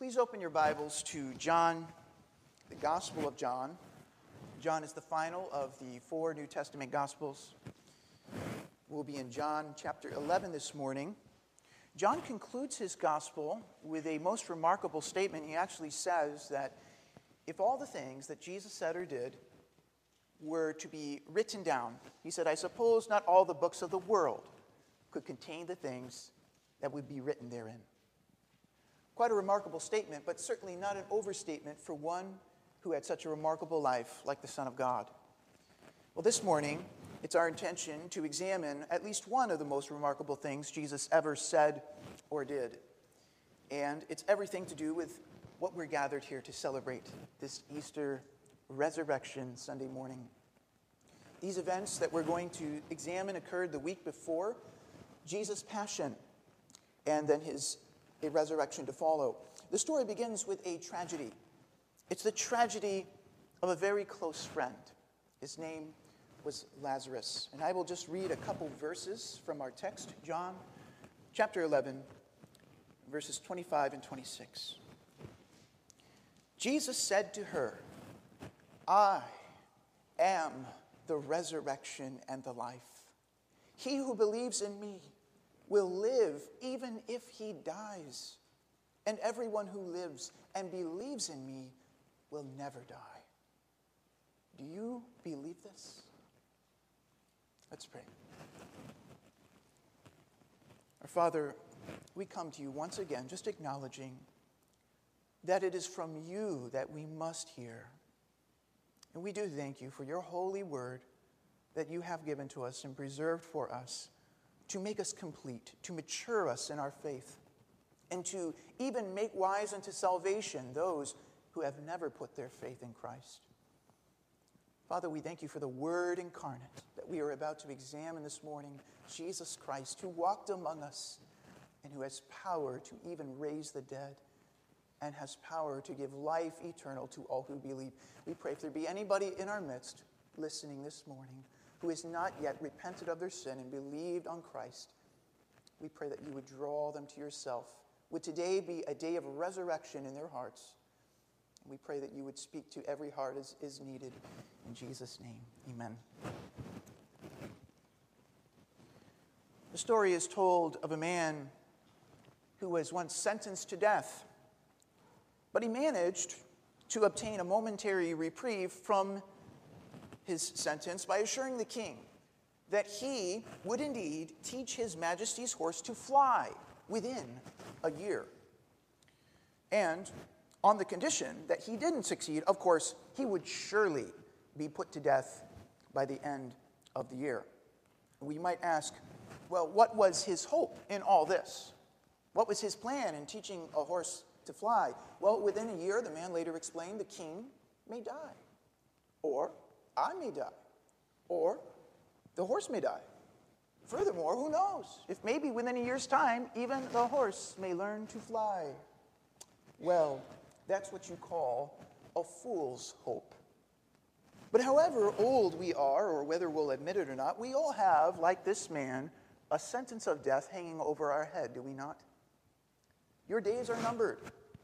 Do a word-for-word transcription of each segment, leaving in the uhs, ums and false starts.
Please open your Bibles to John, the Gospel of John. John is the final of the four New Testament Gospels. We'll be in John chapter eleven this morning. John concludes his Gospel with a most remarkable statement. He actually says that if all the things that Jesus said or did were to be written down, he said, I suppose not all the books of the world could contain the things that would be written therein. Quite a remarkable statement, but certainly not an overstatement for one who had such a remarkable life like the Son of God. Well, this morning, it's our intention to examine at least one of the most remarkable things Jesus ever said or did. And it's everything to do with what we're gathered here to celebrate this Easter Resurrection Sunday morning. These events that we're going to examine occurred the week before Jesus' passion and then his a resurrection to follow. The story begins with a tragedy. It's the tragedy of a very close friend. His name was Lazarus. And I will just read a couple verses from our text, John chapter eleven, verses twenty-five and twenty-six. Jesus said to her, I am the resurrection and the life. He who believes in me will live even if he dies. And everyone who lives and believes in me will never die. Do you believe this? Let's pray. Our Father, we come to you once again just acknowledging that it is from you that we must hear. And we do thank you for your holy word that you have given to us and preserved for us, to make us complete, to mature us in our faith, and to even make wise unto salvation those who have never put their faith in Christ. Father, we thank you for the Word incarnate that we are about to examine this morning, Jesus Christ, who walked among us and who has power to even raise the dead and has power to give life eternal to all who believe. We pray if there be anybody in our midst listening this morning who has not yet repented of their sin and believed on Christ, we pray that you would draw them to yourself. Would today be a day of resurrection in their hearts? We pray that you would speak to every heart as is needed. In Jesus' name, amen. The story is told of a man who was once sentenced to death, but he managed to obtain a momentary reprieve from his sentence by assuring the king that he would indeed teach his majesty's horse to fly within a year. And on the condition that he didn't succeed, of course, he would surely be put to death by the end of the year. We might ask, well, what was his hope in all this? What was his plan in teaching a horse to fly? Well, within a year, the man later explained, the king may die, or I may die, or the horse may die. Furthermore, who knows? If maybe within a year's time, even the horse may learn to fly. Well, that's what you call a fool's hope. But however old we are, or whether we'll admit it or not, we all have, like this man, a sentence of death hanging over our head, do we not? Your days are numbered.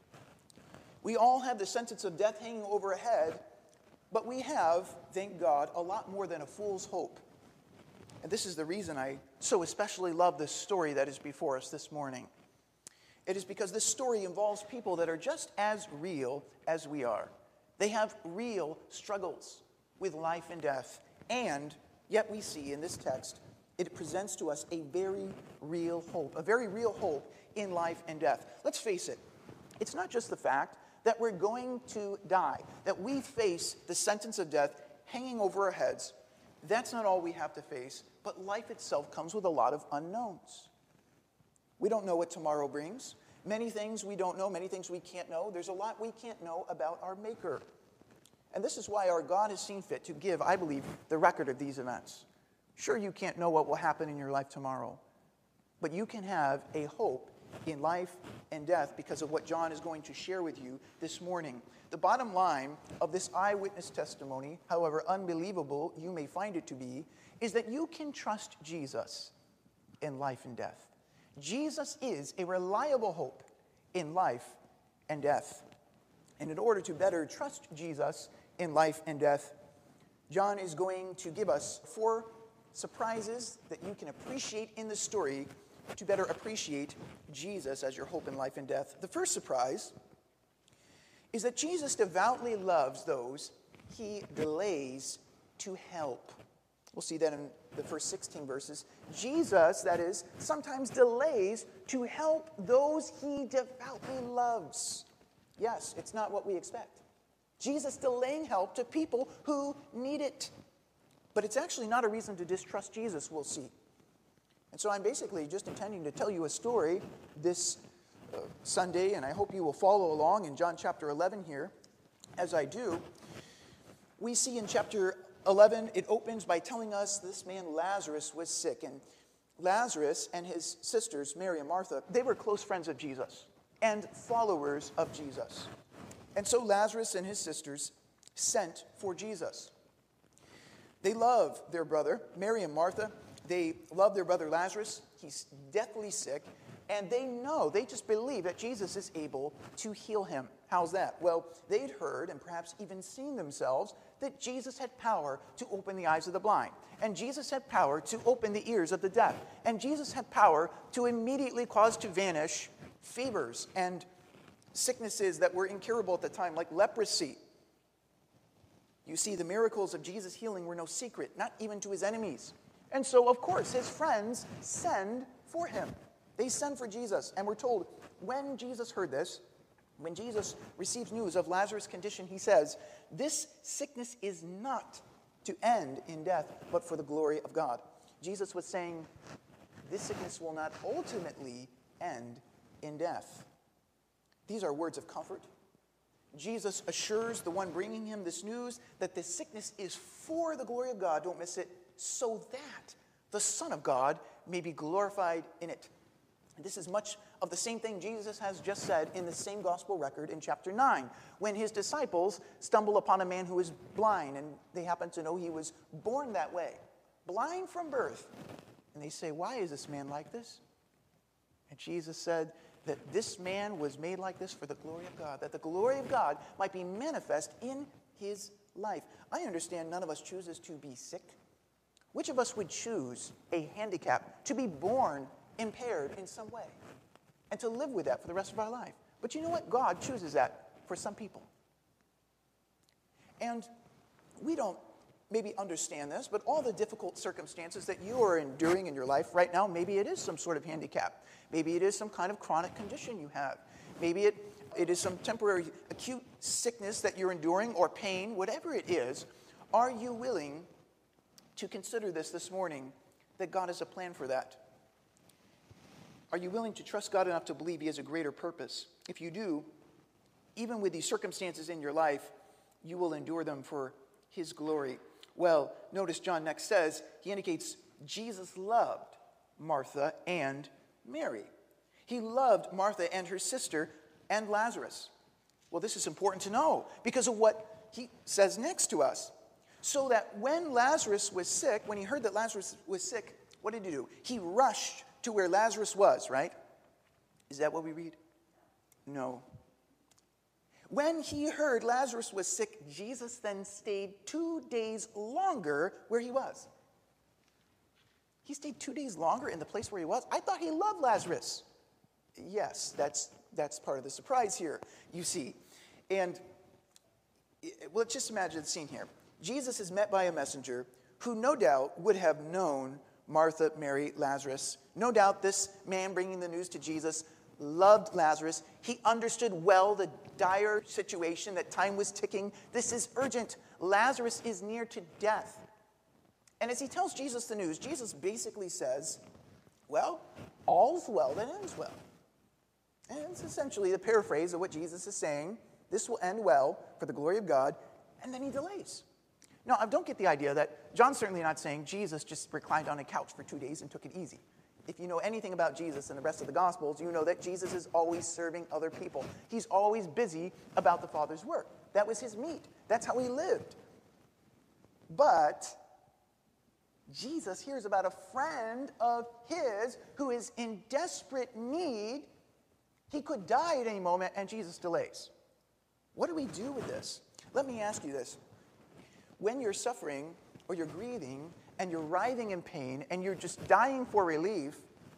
We all have the sentence of death hanging over our head, but we have, thank God, a lot more than a fool's hope. And this is the reason I so especially love this story that is before us this morning. It is because this story involves people that are just as real as we are. They have real struggles with life and death. And yet we see in this text, it presents to us a very real hope, a very real hope in life and death. Let's face it, it's not just the fact that we're going to die, that we face the sentence of death hanging over our heads. That's not all we have to face, but life itself comes with a lot of unknowns. We don't know what tomorrow brings. Many things we don't know, many things we can't know. There's a lot we can't know about our Maker. And this is why our God has seen fit to give, I believe, the record of these events. Sure, you can't know what will happen in your life tomorrow, but you can have a hope in life and death because of what John is going to share with you this morning. The bottom line of this eyewitness testimony, however unbelievable you may find it to be, is that you can trust Jesus in life and death. Jesus is a reliable hope in life and death. And in order to better trust Jesus in life and death, John is going to give us four surprises that you can appreciate in the story to better appreciate Jesus as your hope in life and death. The first surprise is that Jesus devoutly loves those he delays to help. We'll see that in the first sixteen verses. Jesus, that is, sometimes delays to help those he devoutly loves. Yes, it's not what we expect. Jesus delaying help to people who need it. But it's actually not a reason to distrust Jesus, we'll see. And so I'm basically just intending to tell you a story this uh, Sunday, and I hope you will follow along in John chapter eleven here. As I do, we see in chapter eleven, it opens by telling us this man Lazarus was sick. And Lazarus and his sisters, Mary and Martha, they were close friends of Jesus and followers of Jesus. And so Lazarus and his sisters sent for Jesus. They love their brother, Mary and Martha. They love their brother Lazarus. He's deathly sick. And they know, they just believe that Jesus is able to heal him. How's that? Well, they'd heard and perhaps even seen themselves that Jesus had power to open the eyes of the blind. And Jesus had power to open the ears of the deaf. And Jesus had power to immediately cause to vanish fevers and sicknesses that were incurable at the time, like leprosy. You see, the miracles of Jesus' healing were no secret, not even to his enemies. And so, of course, his friends send for him. They send for Jesus. And we're told, when Jesus heard this, when Jesus receives news of Lazarus' condition, he says, "This sickness is not to end in death, but for the glory of God." Jesus was saying, this sickness will not ultimately end in death. These are words of comfort. Jesus assures the one bringing him this news that this sickness is for the glory of God, don't miss it, so that the Son of God may be glorified in it. And this is much of the same thing Jesus has just said in the same gospel record in chapter nine, when his disciples stumble upon a man who is blind, and they happen to know he was born that way, blind from birth. And they say, "Why is this man like this?" And Jesus said that this man was made like this for the glory of God, that the glory of God might be manifest in his life. I understand none of us chooses to be sick. Which of us would choose a handicap, to be born impaired in some way, and to live with that for the rest of our life? But you know what? God chooses that for some people. And we don't maybe understand this, but all the difficult circumstances that you are enduring in your life right now, maybe it is some sort of handicap. Maybe it is some kind of chronic condition you have. Maybe it, it is some temporary acute sickness that you're enduring, or pain, whatever it is. Are you willing to consider this this morning, that God has a plan for that? Are you willing to trust God enough to believe he has a greater purpose? If you do, even with these circumstances in your life, you will endure them for his glory. Well, notice John next says, he indicates Jesus loved Martha and Mary. He loved Martha and her sister and Lazarus. Well, this is important to know because of what he says next to us. So that when Lazarus was sick, when he heard that Lazarus was sick, what did he do? He rushed to where Lazarus was, right? Is that what we read? No. When he heard Lazarus was sick, Jesus then stayed two days longer where he was. He stayed two days longer in the place where he was? I thought he loved Lazarus. Yes, that's, that's part of the surprise here, you see. And well, let's just imagine the scene here. Jesus is met by a messenger who no doubt would have known Martha, Mary, Lazarus. No doubt this man bringing the news to Jesus loved Lazarus. He understood well the dire situation, that time was ticking. This is urgent. Lazarus is near to death. And as he tells Jesus the news, Jesus basically says, well, all's well that ends well. And it's essentially the paraphrase of what Jesus is saying. This will end well for the glory of God. And then he delays. Now, don't get the idea that John's certainly not saying Jesus just reclined on a couch for two days and took it easy. If you know anything about Jesus and the rest of the Gospels, you know that Jesus is always serving other people. He's always busy about the Father's work. That was his meat. That's how he lived. But Jesus hears about a friend of his who is in desperate need, He could die at any moment, and Jesus delays. What do we do with this? Let me ask you this. When you're suffering or you're grieving and you're writhing in pain and you're just dying for relief,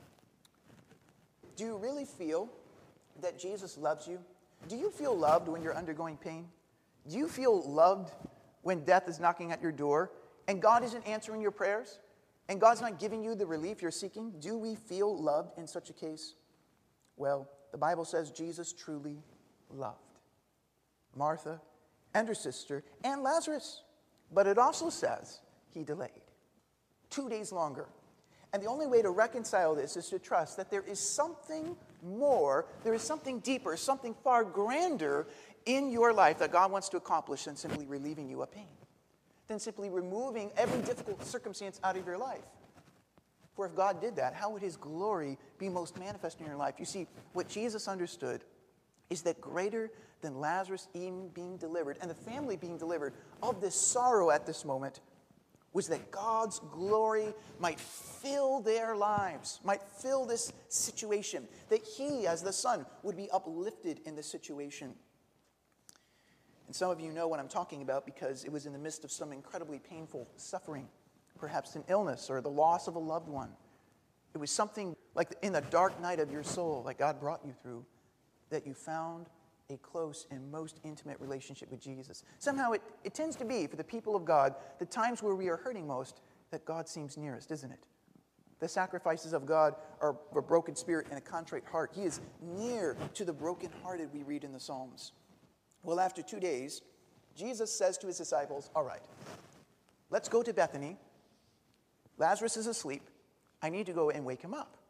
do you really feel that Jesus loves you? Do you feel loved when you're undergoing pain? Do you feel loved when death is knocking at your door and God isn't answering your prayers and God's not giving you the relief you're seeking? Do we feel loved in such a case? Well, the Bible says Jesus truly loved Martha and her sister and Lazarus. But it also says he delayed two days longer. And the only way to reconcile this is to trust that there is something more, there is something deeper, something far grander in your life that God wants to accomplish than simply relieving you of pain, than simply removing every difficult circumstance out of your life. For if God did that, how would his glory be most manifest in your life? You see, what Jesus understood is that greater than Lazarus even being delivered and the family being delivered of this sorrow at this moment was that God's glory might fill their lives, might fill this situation, that he, as the Son, would be uplifted in this situation. And some of you know what I'm talking about because it was in the midst of some incredibly painful suffering, perhaps an illness or the loss of a loved one. It was something like in the dark night of your soul that God brought you through, that you found a close and most intimate relationship with Jesus. Somehow it, it tends to be, for the people of God, the times where we are hurting most, that God seems nearest, isn't it? The sacrifices of God are a broken spirit and a contrite heart. He is near to the brokenhearted, we read in the Psalms. Well, after two days, Jesus says to his disciples, all right, let's go to Bethany. Lazarus is asleep. I need to go and wake him up.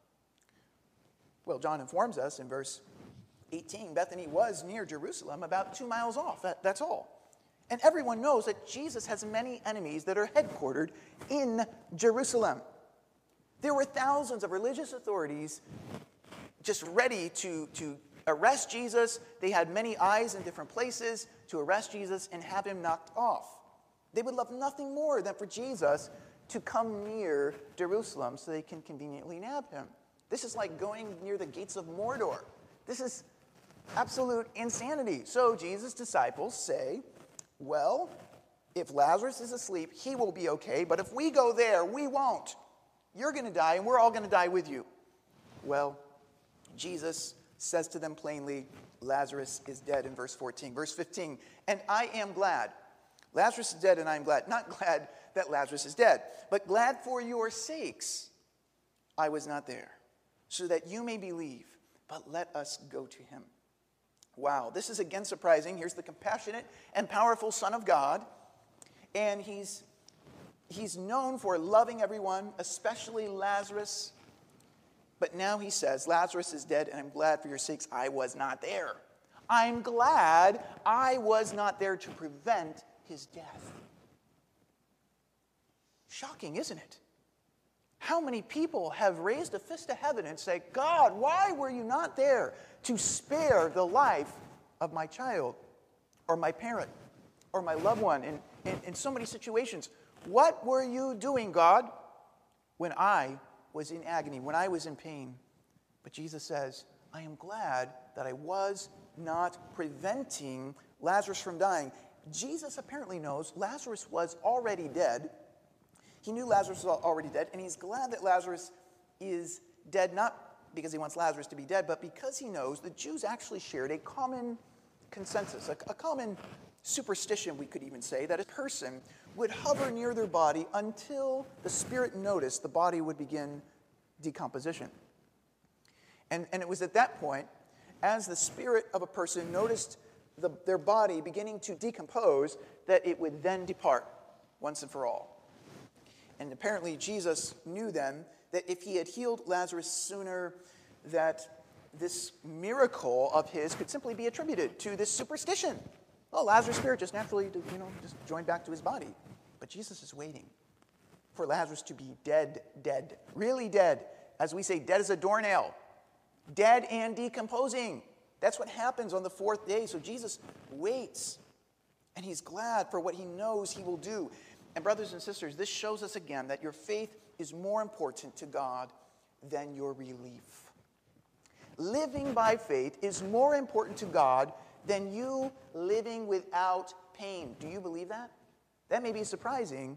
Well, John informs us in verse eighteen, Bethany was near Jerusalem, about two miles off. That, that's all. And everyone knows that Jesus has many enemies that are headquartered in Jerusalem. There were thousands of religious authorities just ready to, to arrest Jesus. They had many eyes in different places to arrest Jesus and have him knocked off. They would love nothing more than for Jesus to come near Jerusalem so they can conveniently nab him. This is like going near the gates of Mordor. This is absolute insanity. So Jesus' disciples say, well, if Lazarus is asleep, he will be okay, but if we go there, we won't. You're going to die, and we're all going to die with you. Well, Jesus says to them plainly, Lazarus is dead in verse fourteen. Verse fifteen, and I am glad. Lazarus is dead, and I am glad. Not glad that Lazarus is dead, but glad for your sakes I was not there, so that you may believe. But let us go to him. Wow, this is again surprising. Here's the compassionate and powerful Son of God. And he's, he's known for loving everyone, especially Lazarus. But now he says, Lazarus is dead, and I'm glad for your sakes I was not there. I'm glad I was not there to prevent his death. Shocking, isn't it? How many people have raised a fist to heaven and say, God, why were you not there to spare the life of my child or my parent or my loved one in, in, in so many situations? What were you doing, God, when I was in agony, when I was in pain? But Jesus says, I am glad that I was not preventing Lazarus from dying. Jesus apparently knows Lazarus was already dead. He knew Lazarus was already dead, and he's glad that Lazarus is dead, not because he wants Lazarus to be dead, but because he knows the Jews actually shared a common consensus, a, a common superstition, we could even say, that a person would hover near their body until the spirit noticed the body would begin decomposition. And, and it was at that point, as the spirit of a person noticed the, their body beginning to decompose, that it would then depart once and for all. And apparently Jesus knew then that if he had healed Lazarus sooner, that this miracle of his could simply be attributed to this superstition. Oh, Lazarus' spirit just naturally, you know, just joined back to his body. But Jesus is waiting for Lazarus to be dead, dead, really dead. As we say, dead as a doornail, dead and decomposing. That's what happens on the fourth day. So Jesus waits, and he's glad for what he knows he will do. And brothers and sisters, this shows us again that your faith is more important to God than your relief. living by faith is more important to God than you living without pain. Do you believe that? That may be surprising,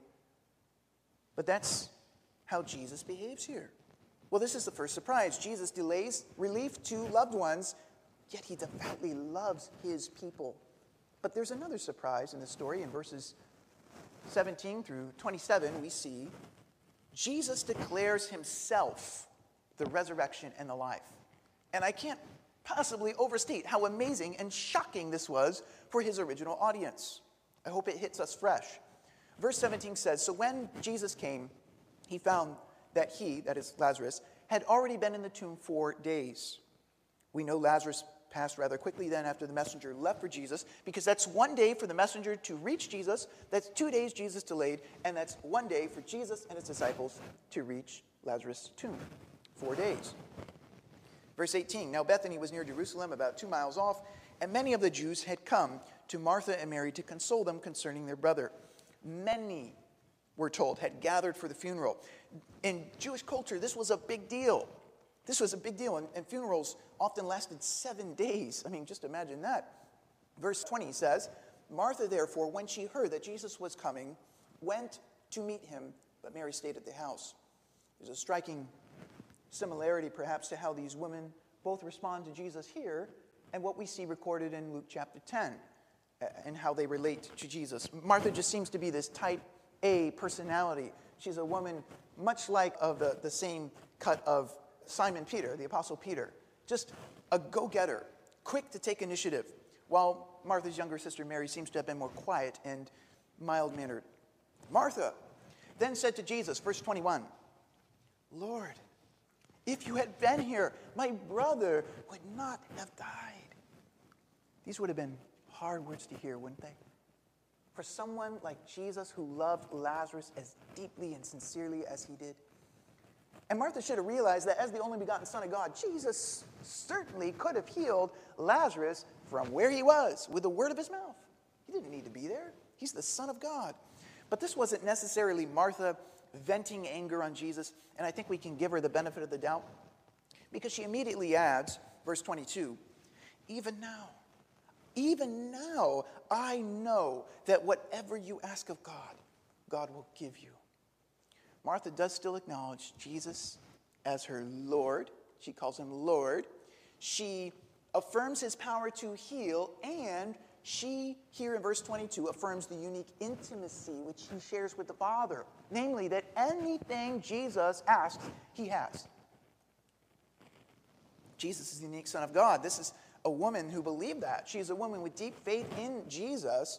but that's how Jesus behaves here. Well, this is the first surprise. Jesus delays relief to loved ones, yet he devoutly loves his people. But there's another surprise in the story. In verses seventeen through twenty-seven, we see Jesus declares himself the resurrection and the life. And I can't possibly overstate how amazing and shocking this was for his original audience. I hope it hits us fresh. Verse seventeen says, "So when Jesus came, he found that he," that is Lazarus, "had already been in the tomb four days." We know Lazarus passed rather quickly then after the messenger left for Jesus, because that's one day for the messenger to reach Jesus, that's two days Jesus delayed, and that's one day for Jesus and his disciples to reach Lazarus' tomb. Four days. Verse eighteen, "Now Bethany was near Jerusalem, about two miles off, and many of the Jews had come to Martha and Mary to console them concerning their brother. Many, we're told, had gathered for the funeral." In Jewish culture, this was a big deal. This was a big deal, and, and funerals often lasted seven days. I mean, just imagine that. Verse twenty says, "Martha, therefore, when she heard that Jesus was coming, went to meet him, but Mary stayed at the house." There's a striking similarity, perhaps, to how these women both respond to Jesus here and what we see recorded in Luke chapter ten, uh, and how they relate to Jesus. Martha just seems to be this type A personality. She's a woman much like of the, the same cut of Simon Peter, the Apostle Peter. Just a go-getter, quick to take initiative, while Martha's younger sister Mary seems to have been more quiet and mild-mannered. Martha then said to Jesus, verse twenty-one, "Lord, if you had been here, my brother would not have died." These would have been hard words to hear, wouldn't they? For someone like Jesus who loved Lazarus as deeply and sincerely as he did. And Martha should have realized that as the only begotten Son of God, Jesus certainly could have healed Lazarus from where he was with the word of his mouth. He didn't need to be there. He's the Son of God. But this wasn't necessarily Martha venting anger on Jesus, and I think we can give her the benefit of the doubt, because she immediately adds, verse twenty-two, "Even now, even now, I know that whatever you ask of God, God will give you." Martha does still acknowledge Jesus as her Lord. She calls him Lord. She affirms his power to heal, and she, here in verse twenty-two, affirms the unique intimacy which he shares with the Father. Namely, that anything Jesus asks, he has. Jesus is the unique Son of God. This is a woman who believed that. She is a woman with deep faith in Jesus.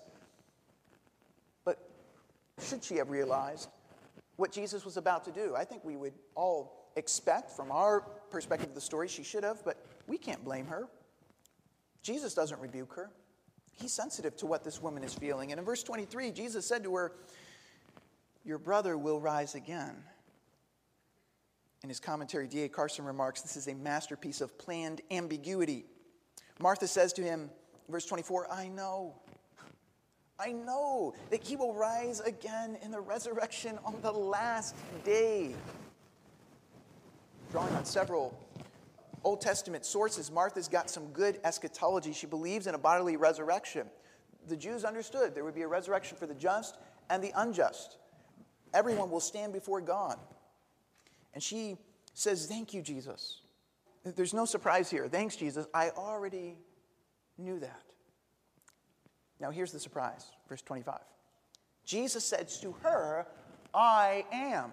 But should she have realized what Jesus was about to do? I think we would all expect, from our perspective of the story, she should have, but we can't blame her. Jesus doesn't rebuke her. He's sensitive to what this woman is feeling. And in verse twenty-three, Jesus said to her, "Your brother will rise again." In his commentary, D A Carson remarks, this is a masterpiece of planned ambiguity. Martha says to him, verse twenty-four, "I know. I know that he will rise again in the resurrection on the last day." Drawing on several Old Testament sources, Martha's got some good eschatology. She believes in a bodily resurrection. The Jews understood there would be a resurrection for the just and the unjust. Everyone will stand before God. And she says, "Thank you, Jesus." There's no surprise here. "Thanks, Jesus. I already knew that." Now here's the surprise, verse twenty-five. Jesus says to her, "I am."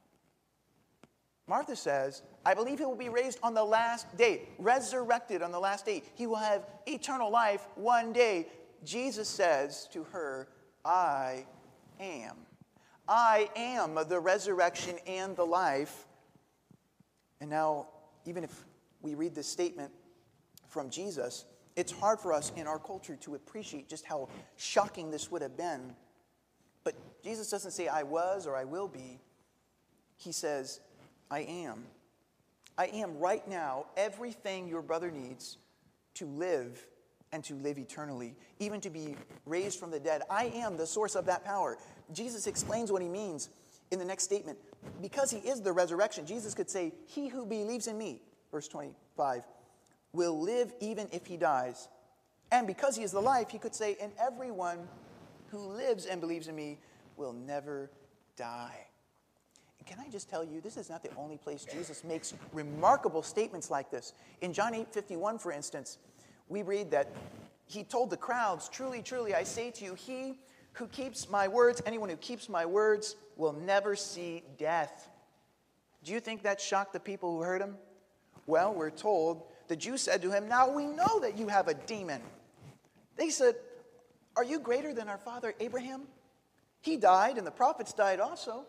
Martha says, "I believe he will be raised on the last day, resurrected on the last day. He will have eternal life one day." Jesus says to her, "I am. I am the resurrection and the life." And now, even if we read this statement from Jesus, it's hard for us in our culture to appreciate just how shocking this would have been. But Jesus doesn't say, "I was" or "I will be." He says, "I am. I am right now everything your brother needs to live and to live eternally, even to be raised from the dead. I am the source of that power." Jesus explains what he means in the next statement. Because he is the resurrection, Jesus could say, "He who believes in me," verse twenty-five, will live even if he dies. And because he is the life, he could say, and everyone who lives and believes in me will never die. And can I just tell you, this is not the only place Jesus makes remarkable statements like this. In John eight fifty-one, for instance, we read that he told the crowds, truly, truly, I say to you, he who keeps my words, anyone who keeps my words will never see death. Do you think that shocked the people who heard him? Well, we're told the Jews said to him, now we know that you have a demon. They said, are you greater than our father Abraham? He died and the prophets died also.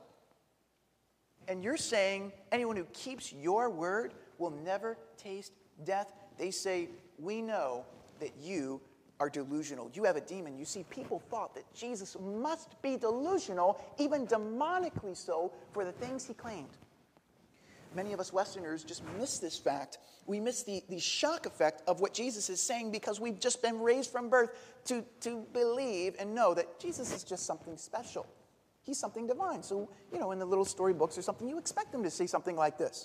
And you're saying anyone who keeps your word will never taste death? They say, we know that you are delusional. You have a demon. You see, people thought that Jesus must be delusional, even demonically so, for the things he claimed. Many of us Westerners just miss this fact. We miss the, the shock effect of what Jesus is saying because we've just been raised from birth to, to believe and know that Jesus is just something special. He's something divine. So, you know, in the little storybooks or something, you expect him to say something like this.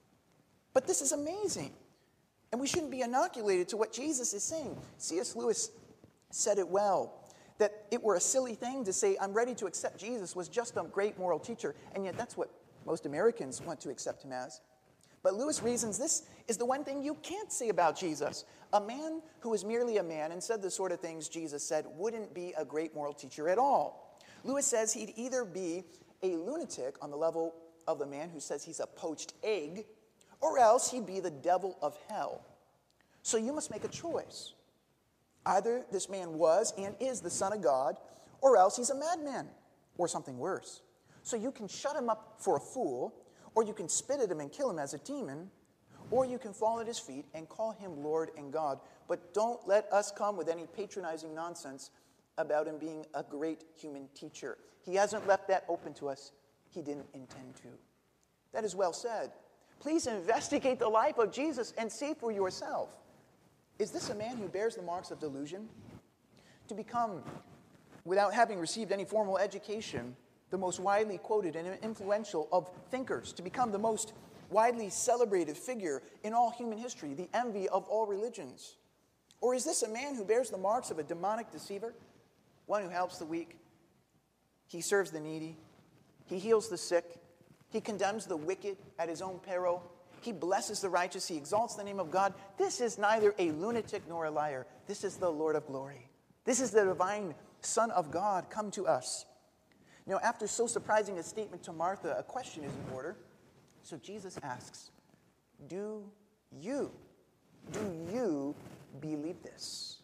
But this is amazing. And we shouldn't be inoculated to what Jesus is saying. C S Lewis said it well, that it were a silly thing to say, I'm ready to accept Jesus was just a great moral teacher. And yet that's what most Americans want to accept him as. But Lewis reasons this is the one thing you can't say about Jesus. A man who is merely a man and said the sort of things Jesus said wouldn't be a great moral teacher at all. Lewis says he'd either be a lunatic on the level of the man who says he's a poached egg, or else he'd be the devil of hell. So you must make a choice. Either this man was and is the Son of God, or else he's a madman, or something worse. So you can shut him up for a fool, or you can spit at him and kill him as a demon, or you can fall at his feet and call him Lord and God. But don't let us come with any patronizing nonsense about him being a great human teacher. He hasn't left that open to us. He didn't intend to. That is well said. Please investigate the life of Jesus and see for yourself. Is this a man who bears the marks of delusion? To become, without having received any formal education, the most widely quoted and influential of thinkers, to become the most widely celebrated figure in all human history, the envy of all religions? Or is this a man who bears the marks of a demonic deceiver, one who helps the weak? He serves the needy. He heals the sick. He condemns the wicked at his own peril. He blesses the righteous. He exalts the name of God. This is neither a lunatic nor a liar. This is the Lord of glory. This is the divine Son of God come to us. Now, after so surprising a statement to Martha, a question is in order. So Jesus asks, do you, do you believe this?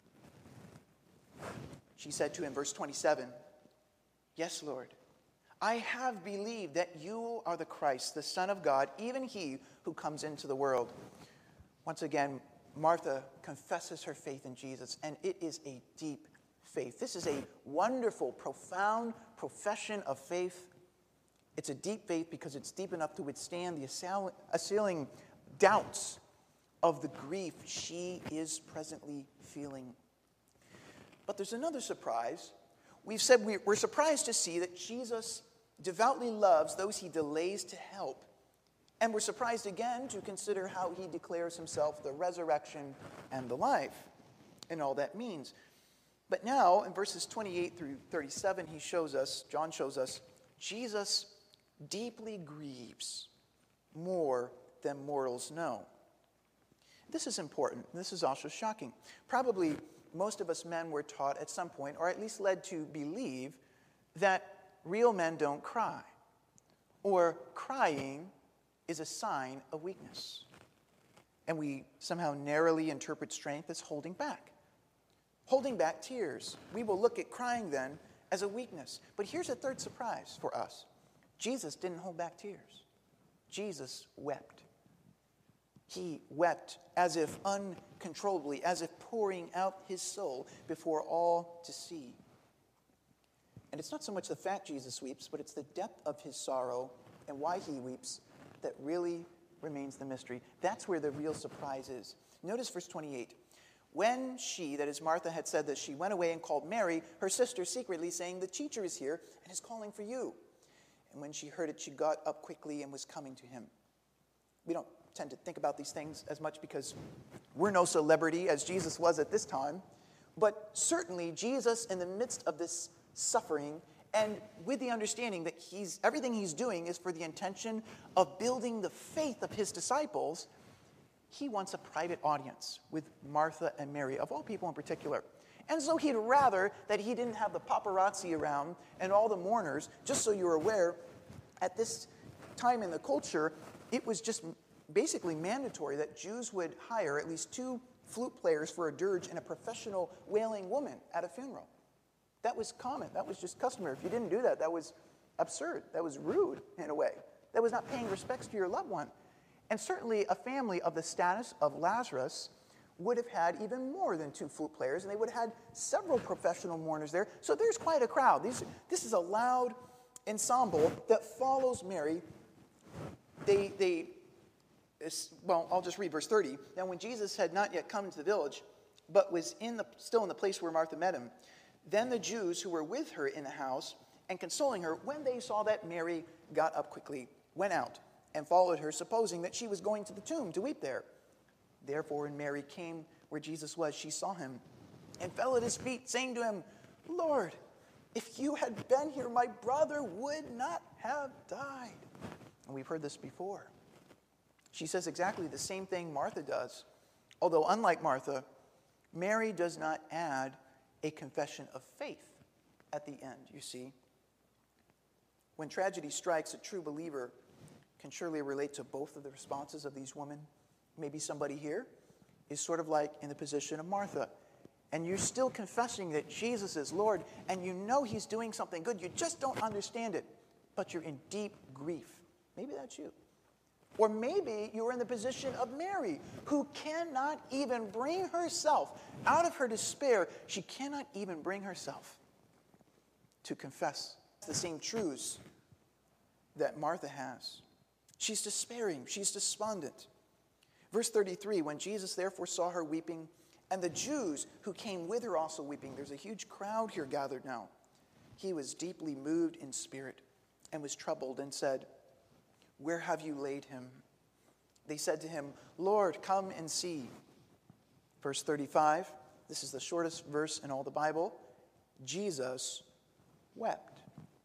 She said to him, verse twenty-seven, yes, Lord, I have believed that you are the Christ, the Son of God, even he who comes into the world. Once again, Martha confesses her faith in Jesus, and it is a deep faith. This is a wonderful, profound profession of faith. It's a deep faith because it's deep enough to withstand the assailing doubts of the grief she is presently feeling. But there's another surprise. We've said we're surprised to see that Jesus devoutly loves those he delays to help. And we're surprised again to consider how he declares himself the resurrection and the life, and all that means. But now, in verses twenty-eight through thirty-seven, he shows us, John shows us, Jesus deeply grieves more than mortals know. This is important. This is also shocking. Probably most of us men were taught at some point, or at least led to believe, that real men don't cry, or crying is a sign of weakness. And we somehow narrowly interpret strength as holding back. Holding back tears. We will look at crying then as a weakness. But here's a third surprise for us. Jesus didn't hold back tears. Jesus wept. He wept as if uncontrollably, as if pouring out his soul before all to see. And it's not so much the fact Jesus weeps, but it's the depth of his sorrow and why he weeps that really remains the mystery. That's where the real surprise is. Notice verse twenty-eight. When she, that is Martha, had said this, she went away and called Mary, her sister, secretly, saying, the teacher is here and is calling for you. And when she heard it, she got up quickly and was coming to him. We don't tend to think about these things as much because we're no celebrity as Jesus was at this time. But certainly Jesus, in the midst of this suffering, and with the understanding that he's everything he's doing is for the intention of building the faith of his disciples, he wants a private audience with Martha and Mary, of all people in particular. And so he'd rather that he didn't have the paparazzi around and all the mourners. Just so you're aware, at this time in the culture, it was just basically mandatory that Jews would hire at least two flute players for a dirge and a professional wailing woman at a funeral. That was common. That was just customary. If you didn't do that, that was absurd. That was rude in a way. That was not paying respects to your loved one. And certainly a family of the status of Lazarus would have had even more than two flute players, and they would have had several professional mourners there. So there's quite a crowd. These, this is a loud ensemble that follows Mary. They, they, well, I'll just read verse thirty. Now, when Jesus had not yet come into the village, but was in the, still in the place where Martha met him, then the Jews who were with her in the house and consoling her, when they saw that Mary got up quickly, went out and followed her, supposing that she was going to the tomb to weep there. Therefore, when Mary came where Jesus was, she saw him and fell at his feet, saying to him, Lord, if you had been here, my brother would not have died. And we've heard this before. She says exactly the same thing Martha does. Although, unlike Martha, Mary does not add a confession of faith at the end, you see. When tragedy strikes, a true believer can surely relate to both of the responses of these women. Maybe somebody here is sort of like in the position of Martha, and you're still confessing that Jesus is Lord, and you know he's doing something good. You just don't understand it, but you're in deep grief. Maybe that's you. Or maybe you're in the position of Mary, who cannot even bring herself out of her despair. She cannot even bring herself to confess the same truths that Martha has. She's despairing. She's despondent. Verse thirty-three, when Jesus therefore saw her weeping, and the Jews who came with her also weeping, there's a huge crowd here gathered now. He was deeply moved in spirit and was troubled and said, where have you laid him? They said to him, Lord, come and see. Verse thirty-five, this is the shortest verse in all the Bible. Jesus wept.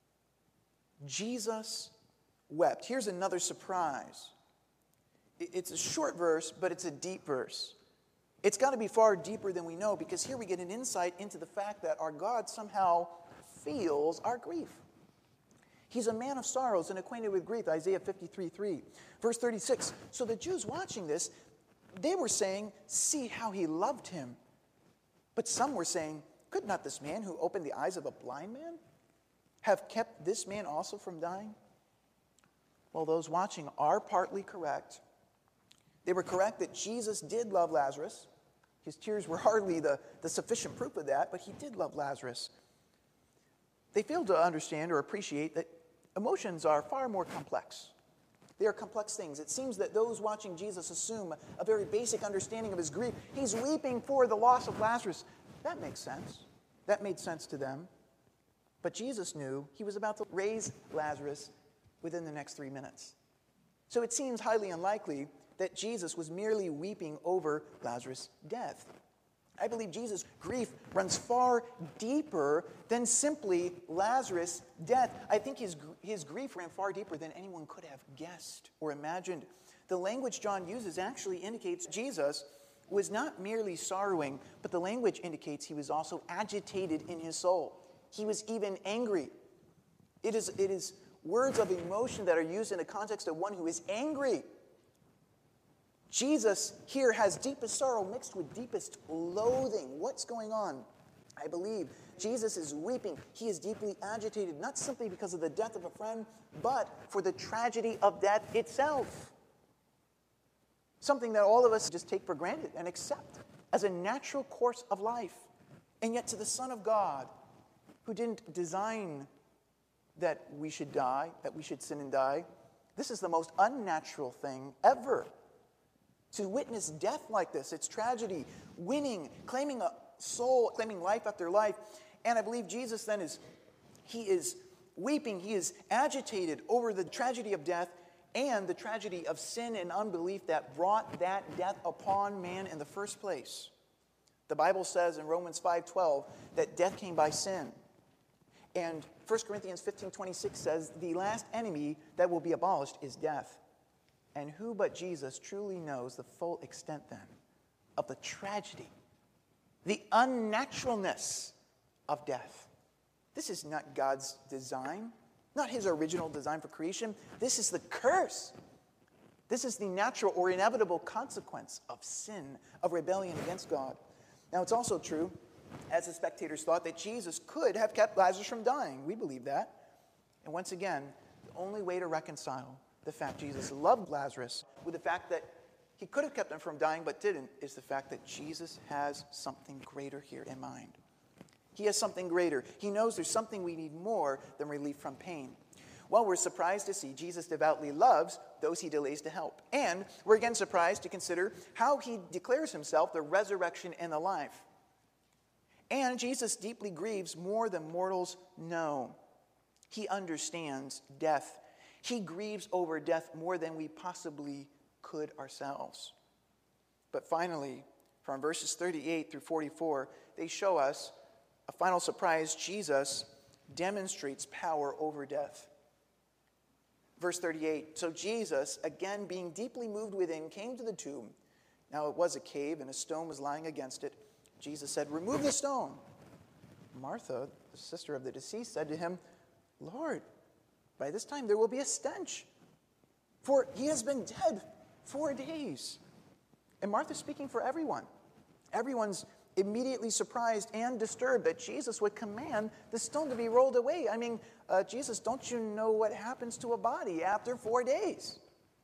Jesus wept. Here's another surprise. It's a short verse, but it's a deep verse. It's got to be far deeper than we know, because here we get an insight into the fact that our God somehow feels our grief. He's a man of sorrows and acquainted with grief, Isaiah fifty-three three. Verse thirty-six, so the Jews watching this, they were saying, see how he loved him. But some were saying, could not this man who opened the eyes of a blind man have kept this man also from dying? Well, those watching are partly correct. They were correct that Jesus did love Lazarus. His tears were hardly the, the sufficient proof of that, but he did love Lazarus. They failed to understand or appreciate that emotions are far more complex. They are complex things. It seems that those watching Jesus assume a very basic understanding of his grief. He's weeping for the loss of Lazarus. That makes sense. That made sense to them. But Jesus knew he was about to raise Lazarus within the next three minutes. So it seems highly unlikely that Jesus was merely weeping over Lazarus' death. I believe Jesus' grief runs far deeper than simply Lazarus' death. I think his, his grief ran far deeper than anyone could have guessed or imagined. The language John uses actually indicates Jesus was not merely sorrowing, but the language indicates he was also agitated in his soul. He was even angry. It is, it is words of emotion that are used in the context of one who is angry. Jesus here has deepest sorrow mixed with deepest loathing. What's going on? I believe Jesus is weeping. He is deeply agitated, not simply because of the death of a friend, but for the tragedy of death itself. Something that all of us just take for granted and accept as a natural course of life. And yet to the Son of God, who didn't design that we should die, that we should sin and die, this is the most unnatural thing ever. To witness death like this, it's tragedy, winning, claiming a soul, claiming life after life. And I believe Jesus then is, he is weeping, he is agitated over the tragedy of death, and the tragedy of sin and unbelief that brought that death upon man in the first place. The Bible says in Romans five twelve that death came by sin. And First Corinthians fifteen twenty-six says the last enemy that will be abolished is death. And who but Jesus truly knows the full extent then of the tragedy, the unnaturalness of death? This is not God's design, not his original design for creation. This is the curse. This is the natural or inevitable consequence of sin, of rebellion against God. Now, it's also true, as the spectators thought, that Jesus could have kept Lazarus from dying. We believe that. And once again, the only way to reconcile the fact Jesus loved Lazarus with the fact that he could have kept him from dying but didn't is the fact that Jesus has something greater here in mind. He has something greater. He knows there's something we need more than relief from pain. Well, we're surprised to see Jesus devoutly loves those he delays to help. And we're again surprised to consider how he declares himself the resurrection and the life. And Jesus deeply grieves more than mortals know. He understands death. He grieves over death more than we possibly could ourselves. But finally, from verses thirty-eight through forty-four, they show us a final surprise. Jesus demonstrates power over death. Verse thirty-eight, so Jesus, again being deeply moved within, came to the tomb. Now it was a cave, and a stone was lying against it. Jesus said, remove the stone. Martha, the sister of the deceased, said to him, Lord, by this time there will be a stench, for he has been dead four days. And Martha's speaking for everyone. Everyone's immediately surprised and disturbed that Jesus would command the stone to be rolled away. I mean, uh, Jesus, don't you know what happens to a body after four days?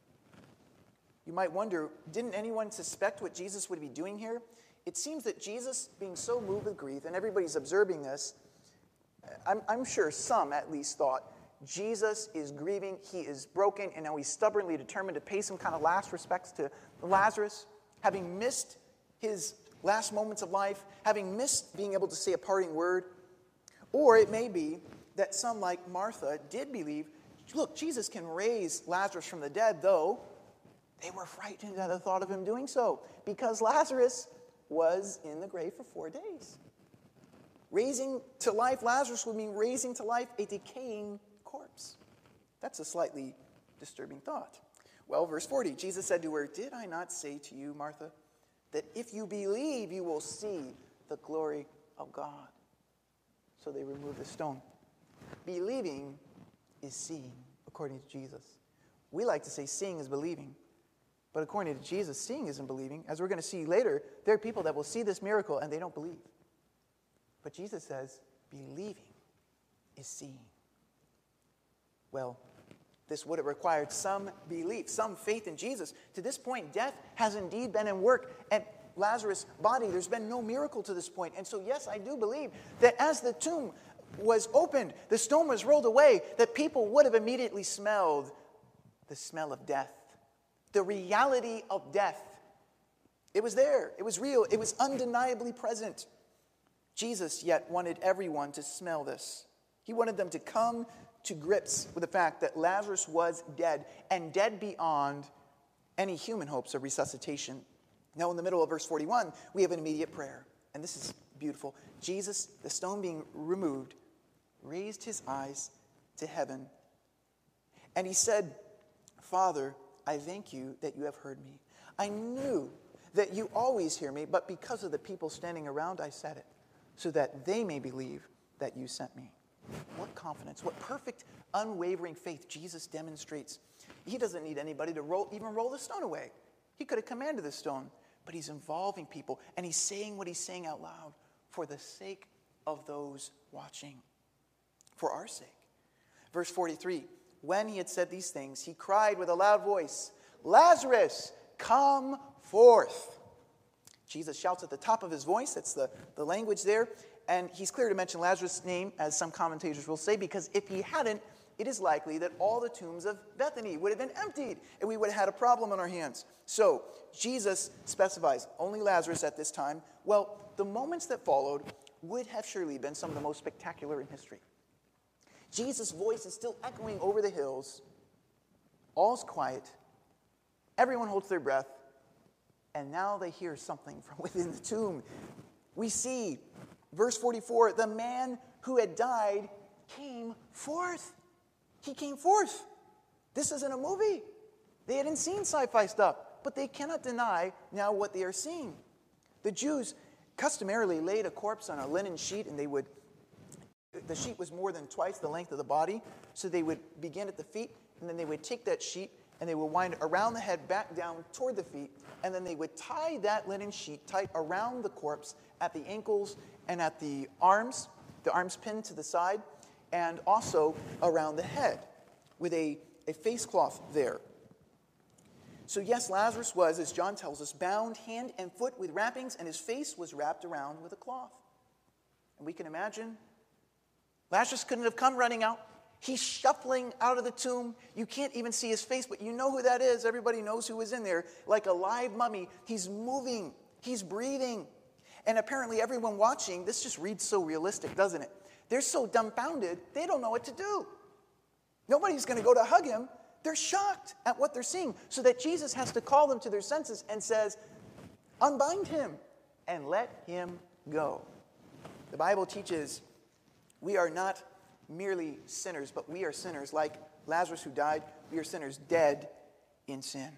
You might wonder, didn't anyone suspect what Jesus would be doing here? It seems that Jesus, being so moved with grief, and everybody's observing this, I'm, I'm sure some at least thought, Jesus is grieving, he is broken, and now he's stubbornly determined to pay some kind of last respects to Lazarus, having missed his last moments of life, having missed being able to say a parting word. Or it may be that some, like Martha, did believe, look, Jesus can raise Lazarus from the dead, though they were frightened at the thought of him doing so, because Lazarus was in the grave for four days. Raising to life Lazarus would mean raising to life a decaying corpse. That's a slightly disturbing thought. Well, verse forty, Jesus said to her, did I not say to you, Martha, that if you believe, you will see the glory of God? So they removed the stone. Believing is seeing, according to Jesus. We like to say seeing is believing. But according to Jesus, seeing isn't believing. As we're going to see later, there are people that will see this miracle and they don't believe. But Jesus says, believing is seeing. Well, this would have required some belief, some faith in Jesus. To this point, death has indeed been in work at Lazarus' body. There's been no miracle to this point. And so, yes, I do believe that as the tomb was opened, the stone was rolled away, that people would have immediately smelled the smell of death, the reality of death. It was there. It was real. It was undeniably present. Jesus yet wanted everyone to smell this. He wanted them to come to grips with the fact that Lazarus was dead, and dead beyond any human hopes of resuscitation. Now, in the middle of verse forty-one, we have an immediate prayer. And this is beautiful. Jesus, the stone being removed, raised his eyes to heaven. And he said, Father, I thank you that you have heard me. I knew that you always hear me, but because of the people standing around, I said it, so that they may believe that you sent me. What confidence, what perfect, unwavering faith Jesus demonstrates. He doesn't need anybody to roll, even roll the stone away. He could have commanded the stone, but he's involving people, and he's saying what he's saying out loud for the sake of those watching, for our sake. Verse forty-three, when he had said these things, he cried with a loud voice, Lazarus, come forth. Jesus shouts at the top of his voice. That's the, the language there. And he's clear to mention Lazarus' name, as some commentators will say, because if he hadn't, it is likely that all the tombs of Bethany would have been emptied, and we would have had a problem on our hands. So Jesus specifies only Lazarus at this time. Well, the moments that followed would have surely been some of the most spectacular in history. Jesus' voice is still echoing over the hills. All's quiet. Everyone holds their breath. And now they hear something from within the tomb. We see, verse forty-four, the man who had died came forth. He came forth. This isn't a movie. They hadn't seen sci-fi stuff, but they cannot deny now what they are seeing. The Jews customarily laid a corpse on a linen sheet, and they would, the sheet was more than twice the length of the body, so they would begin at the feet, and then they would take that sheet, and they would wind it around the head, back down toward the feet, and then they would tie that linen sheet tight around the corpse at the ankles and at the arms, the arms pinned to the side, and also around the head with a, a face cloth there. So yes, Lazarus was, as John tells us, bound hand and foot with wrappings, and his face was wrapped around with a cloth. And we can imagine, Lazarus couldn't have come running out. He's shuffling out of the tomb. You can't even see his face, but you know who that is. Everybody knows who was in there. Like a live mummy, he's moving, he's breathing. And apparently everyone watching, this just reads so realistic, doesn't it? They're so dumbfounded, they don't know what to do. Nobody's going to go to hug him. They're shocked at what they're seeing, so that Jesus has to call them to their senses and says, unbind him and let him go. The Bible teaches we are not merely sinners, but we are sinners like Lazarus who died. We are sinners dead in sin.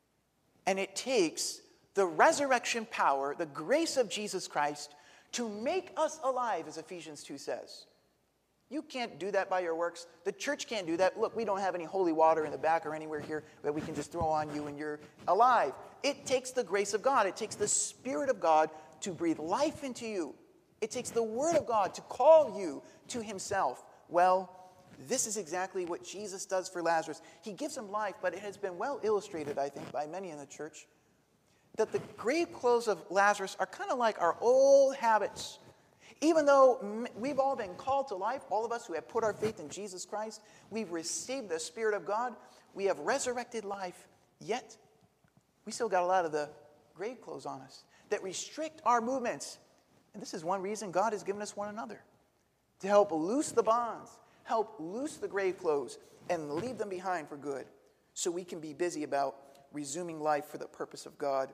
And it takes the resurrection power, the grace of Jesus Christ, to make us alive, as Ephesians two says. You can't do that by your works. The church can't do that. Look, we don't have any holy water in the back or anywhere here that we can just throw on you and you're alive. It takes the grace of God. It takes the Spirit of God to breathe life into you. It takes the Word of God to call you to himself. Well, this is exactly what Jesus does for Lazarus. He gives him life, but it has been well illustrated, I think, by many in the church, that the grave clothes of Lazarus are kind of like our old habits. Even though we've all been called to life, all of us who have put our faith in Jesus Christ, we've received the Spirit of God, we have resurrected life, yet we still got a lot of the grave clothes on us that restrict our movements. And this is one reason God has given us one another, to help loose the bonds, help loose the grave clothes, and leave them behind for good, so we can be busy about resuming life for the purpose of God.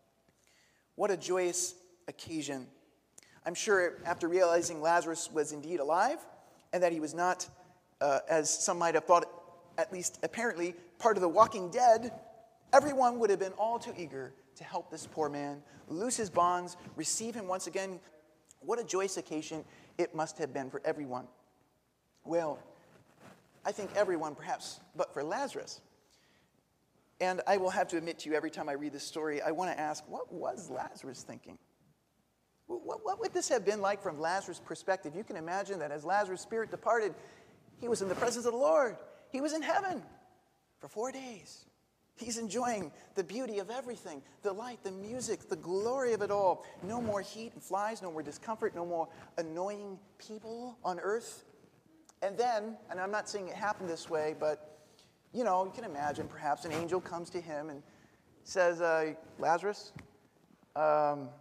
What a joyous occasion. I'm sure after realizing Lazarus was indeed alive, and that he was not, uh, as some might have thought, at least apparently, part of the walking dead, everyone would have been all too eager to help this poor man, loose his bonds, receive him once again. What a joyous occasion it must have been for everyone. Well, I think everyone perhaps, but for Lazarus. And I will have to admit to you, every time I read this story, I want to ask, what was Lazarus thinking? What, what would this have been like from Lazarus' perspective? You can imagine that as Lazarus' spirit departed, he was in the presence of the Lord. He was in heaven for four days. He's enjoying the beauty of everything, the light, the music, the glory of it all. No more heat and flies, no more discomfort, no more annoying people on earth. And then, and I'm not saying it happened this way, but, you know, you can imagine perhaps an angel comes to him and says, uh, Lazarus, um,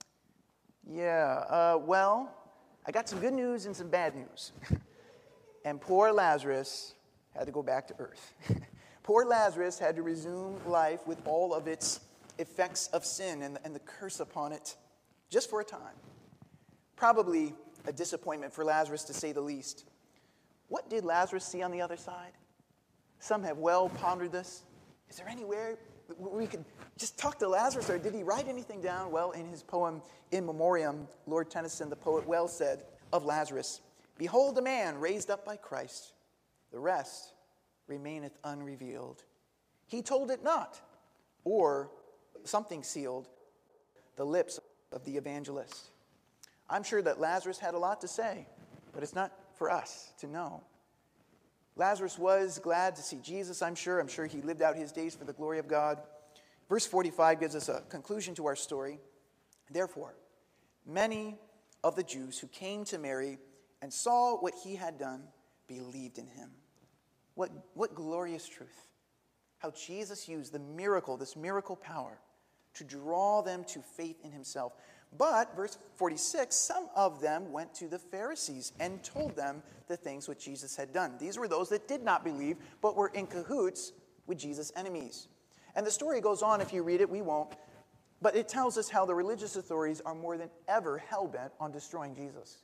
yeah, uh, well, I got some good news and some bad news. And poor Lazarus had to go back to earth. Poor Lazarus had to resume life with all of its effects of sin and, and the curse upon it, just for a time. Probably a disappointment for Lazarus, to say the least. What did Lazarus see on the other side? Some have well pondered this. Is there anywhere we could just talk to Lazarus, or did he write anything down? Well, in his poem, In Memoriam, Lord Tennyson, the poet, well said of Lazarus, "Behold a man raised up by Christ, the rest remaineth unrevealed. He told it not, or something sealed the lips of the evangelist." I'm sure that Lazarus had a lot to say, but it's not for us to know. Lazarus was glad to see Jesus, I'm sure. I'm sure he lived out his days for the glory of God. Verse forty-five gives us a conclusion to our story. Therefore, many of the Jews who came to Mary and saw what he had done believed in him. What, what glorious truth. How Jesus used the miracle, this miracle power, to draw them to faith in himself. But, verse forty-six, some of them went to the Pharisees and told them the things which Jesus had done. These were those that did not believe, but were in cahoots with Jesus' enemies. And the story goes on. If you read it, we won't. But it tells us how the religious authorities are more than ever hell-bent on destroying Jesus.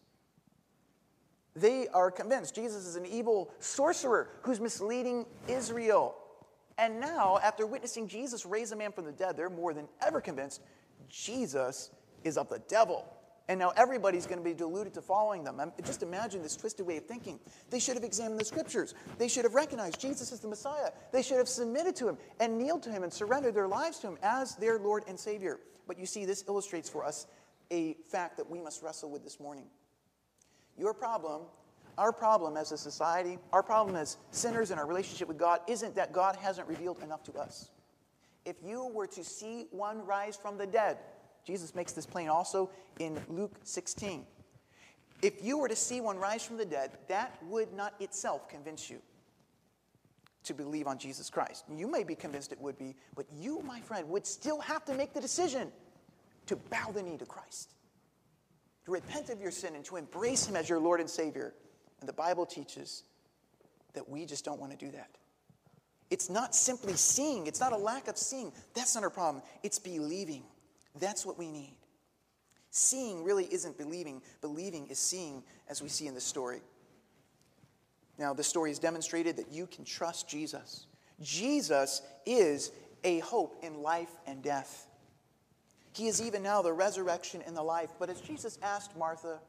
They are convinced Jesus is an evil sorcerer who's misleading Israel. And now, after witnessing Jesus raise a man from the dead, they're more than ever convinced Jesus is of the devil. And now everybody's going to be deluded to following them. Just imagine this twisted way of thinking. They should have examined the scriptures. They should have recognized Jesus is the Messiah. They should have submitted to him and kneeled to him and surrendered their lives to him as their Lord and Savior. But you see, this illustrates for us a fact that we must wrestle with this morning. Your problem, our problem as a society, our problem as sinners in our relationship with God, isn't that God hasn't revealed enough to us. If you were to see one rise from the dead, Jesus makes this plain also in Luke sixteen. If you were to see one rise from the dead, that would not itself convince you to believe on Jesus Christ. You may be convinced it would be, but you, my friend, would still have to make the decision to bow the knee to Christ, to repent of your sin and to embrace him as your Lord and Savior. And the Bible teaches that we just don't want to do that. It's not simply seeing. It's not a lack of seeing. That's not our problem. It's believing. That's what we need. Seeing really isn't believing. Believing is seeing, as we see in this story. Now, the story has demonstrated that you can trust Jesus. Jesus is a hope in life and death. He is even now the resurrection and the life. But as Jesus asked Martha,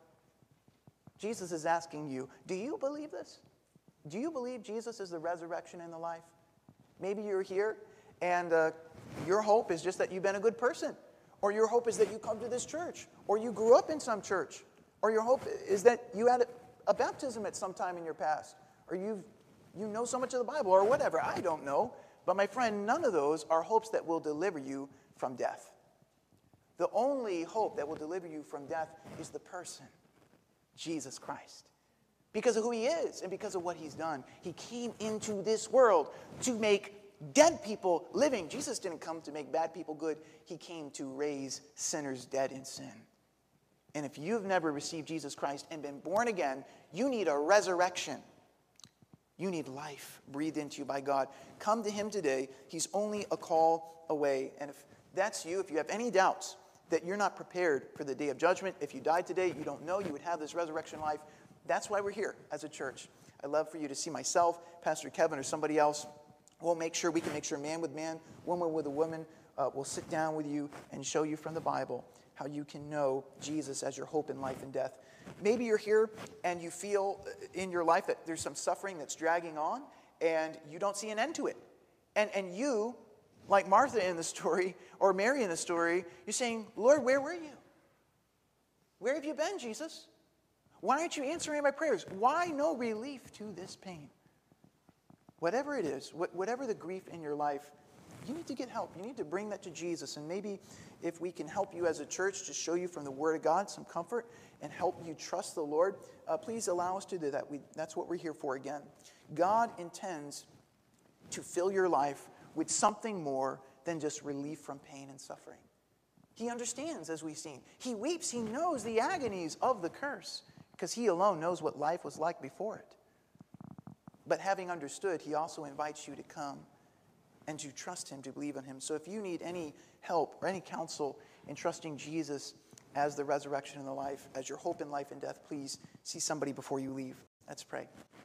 Jesus is asking you, do you believe this? Do you believe Jesus is the resurrection and the life? Maybe you're here and uh, your hope is just that you've been a good person. Or your hope is that you come to this church. Or you grew up in some church. Or your hope is that you had a baptism at some time in your past. Or you've, you know so much of the Bible. Or whatever. I don't know. But my friend, none of those are hopes that will deliver you from death. The only hope that will deliver you from death is the person, Jesus Christ. Because of who he is and because of what he's done. He came into this world to make dead people living. Jesus didn't come to make bad people good. He came to raise sinners dead in sin. And if you've never received Jesus Christ and been born again, you need a resurrection. You need life breathed into you by God. Come to him today. He's only a call away. And if that's you, if you have any doubts that you're not prepared for the day of judgment, if you died today, you don't know you would have this resurrection life, that's why we're here as a church. I'd love for you to see myself, Pastor Kevin, or somebody else. We'll make sure, we can make sure man with man, woman with a woman, uh, will sit down with you and show you from the Bible how you can know Jesus as your hope in life and death. Maybe you're here and you feel in your life that there's some suffering that's dragging on and you don't see an end to it. And, and you, like Martha in the story or Mary in the story, you're saying, Lord, where were you? Where have you been, Jesus? Why aren't you answering my prayers? Why no relief to this pain? Whatever it is, whatever the grief in your life, you need to get help. You need to bring that to Jesus. And maybe if we can help you as a church to show you from the Word of God some comfort and help you trust the Lord, uh, please allow us to do that. We, that's what we're here for again. God intends to fill your life with something more than just relief from pain and suffering. He understands, as we've seen. He weeps. He knows the agonies of the curse because he alone knows what life was like before it. But having understood, he also invites you to come and to trust him, to believe in him. So if you need any help or any counsel in trusting Jesus as the resurrection and the life, as your hope in life and death, please see somebody before you leave. Let's pray.